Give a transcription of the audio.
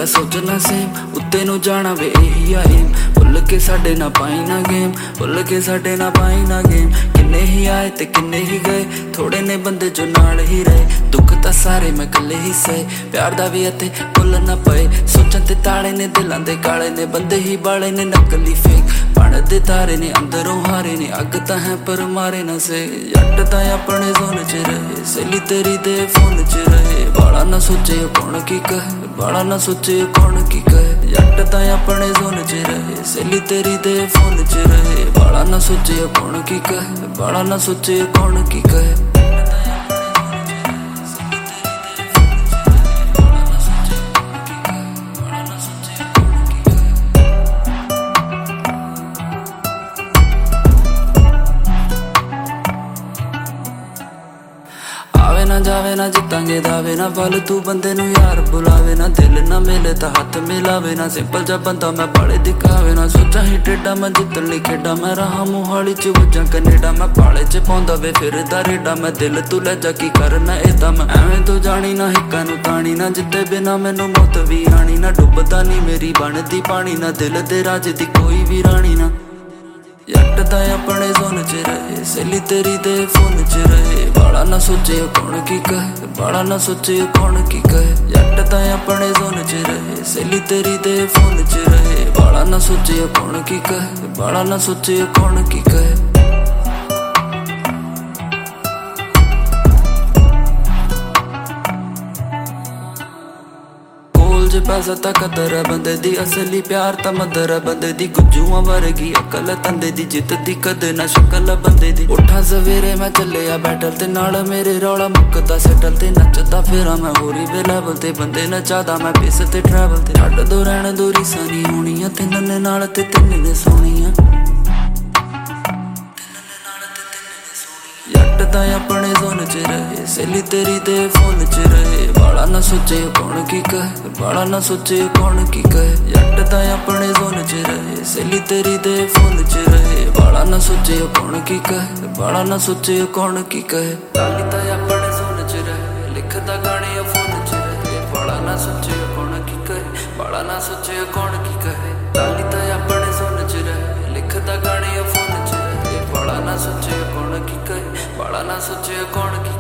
ਤਾਂ ਸੋਚਣਾ ਸੇਮ ਉੱਤੇ ਨੂੰ ਜਾਣਾ ਵੇ ਇਹੀ ਆ ਏਮ ਭੁੱਲ ਕੇ ਸਾਡੇ ਨਾ ਪਾਈ ਨਾ ਗੇਮ ਭੁੱਲ ਕੇ ਸਾਡੇ ਨਾ ਪਾਈ ਨਾ ਗੇਮ ਕਿੰਨੇ ਹੀ ਆਏ ਤੇ ਕਿੰਨੇ ਹੀ ਗਏ ਥੋੜੇ ਨੇ ਬੰਦੇ ਜੋ ਨਾਲ ਹੀ ਰਹੇ ਦੁੱਖ ਤਾਂ ਸਾਰੇ ਮੈਂ ਇਕੱਲੇ ਹੀ ਸਹੇ ਪਿਆਰ ਦਾ ਵੀ ਅਤੇ ਭੁੱਲ ਨਾ ਪਏ ਸੋਚਣ ਤੇ ਤਾਲੇ ਨੇ ਦਿਲਾਂ ਦੇ ਕਾਲੇ ਨੇ ਬੰਦੇ ਹੀ ਬਾਲੇ ਨੇ ਨਕਲੀ ਫੇਕ ਬਣਦੇ ਤਾਰੇ ਨੇ ਅੰਦਰੋਂ ਹਾਰੇ ਨੇ ਅੱਗ ਤਾਂ ਹੈ ਪਰ ਮਾਰੇ ਨਾ ਸੇ ਜੱਟ ਤਾਂ ਆਪਣੇ ਜ਼ੋਨ 'ਚ ਰਹੇ ਸਹੇਲੀ ਤੇਰੀ ਦੇ ਫੋਨ 'ਚ ਰਹੇ ਬਾਲਾ ਨਾ ਸੋਚੇ ਕੌਣ ਕੀ ਕਹੇ ਬਾਲਾ ਨਾ ਸੋਚੇ ਕੌਣ ਕੀ ਕਹੇ ਜੱਟ ਤਾਂ ਆਪਣੇ ਜ਼ੋਨ 'ਚ ਰਹੇ ਸਹੇਲੀ ਤੇਰੀ ਦੇ ਫੋਨ 'ਚ ਰਹੇ ਬਾਲਾ ਨਾ ਸੋਚੇ ਕੌਣ ਕੀ ਕਹੇ ਬਾਲਾ ਨਾ ਸੋਚੇ ਕੌਣ ਕੀ ਕਹੇ ਆਵੇ ਨਾ ਜਾਵੇ ਨਾ ਜਿੱਤਾਂਗੇ ਦਾਵੇ ਨਾ ਫਾਲਤੂ ਬੰਦੇ ਨੂੰ ਯਾਰ ਬੁਲਾਵੇ ਨਾ ਦਿਲ ਨਾ ਮਿਲੇ ਤਾਂ ਹੱਥ ਮਿਲਾਵੇ ਨਾ ਸਿੰਪਲ ਜਿਹਾ ਬੰਦਾ ਮੈਂ ਬਾਲੇ ਦਿਖਾਵੇ ਨਾ ਸੋਚਾਂ ਹੀ ਟੇਡਾ ਮੈਂ ਜਿੱਤਣ ਲਈ ਖੇਡਾਂ ਮੈਂ ਰਹਾ ਮੋਹਾਲੀ 'ਚ ਵੱਜਾਂ ਕੈਨੇਡਾ ਮੈਂ ਪਾਲੇ 'ਚ ਪਾਉਂਦਾ ਵੇ ਫਿਰਦਾ ਰੇਡਾ ਮੈਂ ਦਿਲ ਤੂੰ ਲੈ ਜਾ ਕੀ ਕਰਨਾ ਇਹ ਤਾਂ ਮੈਂ ਐਵੇਂ ਤੂੰ ਜਾਣੀ ਨਾ ਹਿੱਕਾਂ ਨੂੰ ਤਾਣੀ ਨਾ ਜਿੱਤੇ ਬਿਨਾ ਮੈਨੂੰ ਮੌਤ ਵੀ ਆਣੀ ਨਾ ਡੁੱਬਦਾ ਨਹੀਂ ਮੇਰੀ ਬਣਦੀ ਪਾਣੀ ਨਾ ਦਿਲ ਦੇ ਰਾਜ ਦੀ ਕੋਈ ਵੀ ਰਾਣੀ ਨਾ ਜੱਟ ਤਾਂ ਆਪਣੇ ਜ਼ੋਨ 'ਚ ਰਹੇ ਸਹੇਲੀ ਤੇਰੀ ਦੇ ਫੋਨ 'ਚ ਰਹੇ ਬਾਲਾ ਨਾ ਸੋਚੇ ਕੌਣ ਕੀ ਕਹੇ ਬਾਲਾ ਨਾ ਸੋਚੇ ਕੌਣ ਕੀ ਕਹੇ ਜੱਟ ਤਾਂ ਆਪਣੇ ਜ਼ੋਨ 'ਚ ਰਹੇ ਸਹੇਲੀ ਤੇਰੀ ਦੇ ਫੋਨ 'ਚ ਰਹੇ ਬਾਲਾ ਨਾ ਸੋਚੇ ਕੌਣ ਕੀ ਕਹੇ ਬਾਲਾ ਨਾ ਸੋਚੇ ਕੌਣ ਕੀ ਕਹੇ ਜੇ ਪੈਸਾ ਤਾਂ ਕਦਰ ਹੈ ਬੰਦੇ ਦੀ ਅਸਲੀ ਪਿਆਰ ਤਾਂ ਮਦਰ ਹੈ ਬੰਦੇ ਦੀ ਗੁੱਜੂਆਂ ਵਰਗੀ ਅਕਲ ਤੰਦੇ ਦੀ ਜਿੱਤ ਦੀ ਕਦੇ ਨਾ ਸ਼ਕਲ ਬੰਦੇ ਦੀ ਉੱਠਾਂ ਸਵੇਰੇ ਮੈਂ ਚੱਲਿਆ ਬੈਟਲ ਤੇ ਨਾਲ ਮੇਰੇ ਰੌਲਾ ਮੁੱਕਦਾ ਸੈਟਲ ਤੇ ਨੱਚਦਾ ਫੇਰਾਂ ਮੈਂ ਹੋਰੀ ਵੇ ਲੈਵਲ ਤੇ ਬੰਦੇ ਨਚਾਦਾ ਮੈਂ ਬੇਸ ਤੇ ਟਰੈਵਲ ਤੇ ਛੱਡ ਦੋ ਰਹਿਣ ਦੋ ਰੀਸਾਂ ਨਹੀਂ ਹੋਣੀਆਂ ਤਿੰਨ ਨਾਲ ਤੇ ਤਿੰਨ ਨੇ ਸੋਹਣੀਆਂ ਜੱਟ ਤਾਂ ਆਪਣੇ ਜ਼ੋਨ 'ਚ ਰਹੇ ਸਹੇਲੀ ਤੇਰੀ ਦੇ ਫੋਨ 'ਚ ਰਹੇ ਬਾਲਾ ਨਾ ਸੋਚੇ ਕੌਣ ਕੀ ਕਹੇ ਬਾਲਾ ਨਾ ਸੋਚੇ ਕੌਣ ਕੀ ਕਹੇ ਜੱਟ ਤਾਂ ਆਪਣੇ ਜ਼ੋਨ 'ਚ ਰਹੇ ਸਹੇਲੀ ਤੇਰੀ ਦੇ ਫੋਨ 'ਚ ਰਹੇ ਬਾਲਾ ਨਾ ਸੋਚੇ ਕੌਣ ਕੀ ਕਹੇ ਬਾਲਾ ਨਾ ਸੋਚੇ ਕੌਣ ਕੀ ਕਹੇ ਲਾਲੀ ਤਾਂ ਆਪਣੇ ਜ਼ੋਨ 'ਚ ਰਹੇ ਲਿਖਦਾ ਗਾਣੇ ਫੋਨ 'ਚ ਰਹੇ ਬਾਲਾ ਨਾ ਸੋਚੇ ਕੌਣ ਕੀ ਕਹੇ ਬਾਲਾ ਨਾ ਸੋਚੇ ਕੌਣ ਕੀ ਕਹੇ ਲਾਲੀ ਤਾਂ ਆਪਣੇ ਜ਼ੋਨ 'ਚ ਰਹੇ ਲਿਖਦਾ ਗਾਣੇ ਫੋਨ 'ਚ ਰਹੇ ਬਾਲਾ ਨਾ ਸੋਚੇ ਕੌਣ ਕੀ ਕਹੇ ਬਾਲਾ ਨਾ ਸੋਚੇ ਕੌਣ ਕੀ